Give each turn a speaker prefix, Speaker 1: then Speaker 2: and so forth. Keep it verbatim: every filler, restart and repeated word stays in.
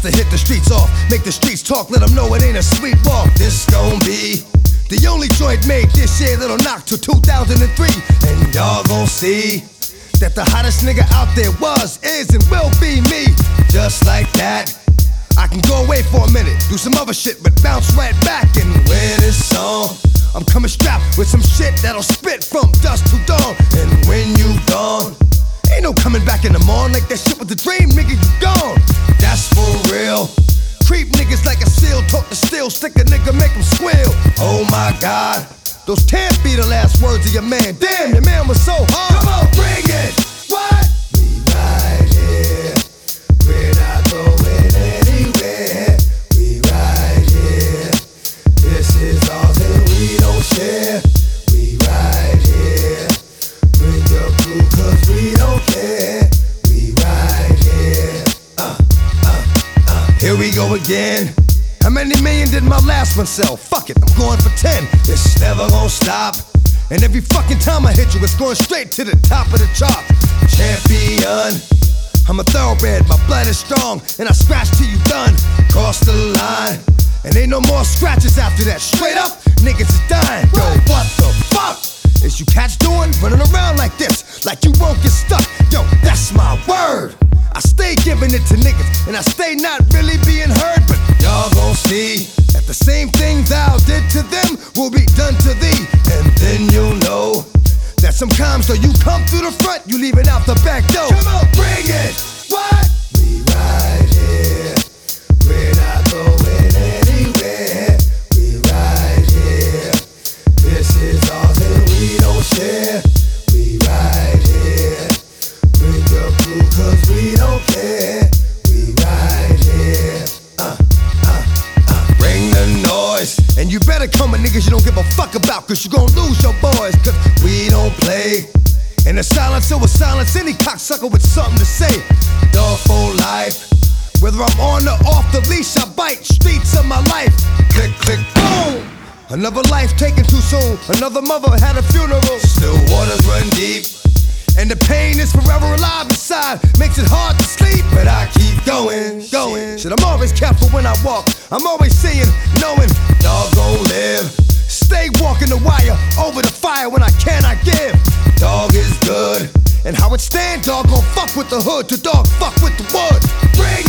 Speaker 1: to hit the streets off, make the streets talk, let them know it ain't a sweet walk. This gon' be the only joint made this year that'll knock till two thousand three. And y'all gon' see that the hottest nigga out there was, is, and will be me. Just like that, I can go away for a minute, do some other shit, but bounce right back and wear this song. I'm coming strapped with some shit that'll spit from dusk to dawn. And when you gone, ain't no coming back in the morning. Like that shit was a dream, nigga, you gone. That's for real. Creep niggas like a seal, talk to steel, stick a nigga, make him squeal. Oh my God, those can't be the last words of your man. Damn, your man was so hard. Come on, bring it. What? We right here, we're not going anywhere. We right here, this is ours and we don't share. We right here, bring your crew cause we don't care. We right here, uh, uh, uh. Here we go again. How many million did my last one sell? Fuck it, I'm going for ten. It's never gonna stop. And every fucking time I hit you, it's going straight to the top of the chart. Champion, I'm a thoroughbred, my blood is strong, and I scratch till you done. Cross the line, and ain't no more scratches after that. Straight up, niggas is dying. Yo, what the fuck is you cats doing? Running around like this, like you won't get stuck. Yo, that's my word. I stay giving it to niggas, and I stay not really being heard. But y'all gon' see that the same thing thou did to them will be done to thee. And then you'll know that sometimes though you come through the front, you leaving out the back door. Come on, bring it. What? We right here, we're not going anywhere. We right here, this is ours and we don't share. We right here, bring your crew cause we don't care. We right here, uh, uh, uh. Bring the noise, and you better come with niggas you don't give a fuck about, cause you gon' lose your boys, cause we don't play. In the silence, it will silence any cocksucker with something to say. Dog for life, whether I'm on or off the leash, I bite. Streets of my life, click, click, boom. Another life taken too soon, another mother had a funeral. Still waters run deep, and the pain is forever alive inside. Makes it hard to sleep, but I keep going, going. Shit, I'm always careful when I walk. I'm always seeing, knowing, dog gon' live. Stay walking the wire, over the fire when I cannot give. Dog is good, and how it stand, dog gon' fuck with the hood. The dog fuck with the wood. Bring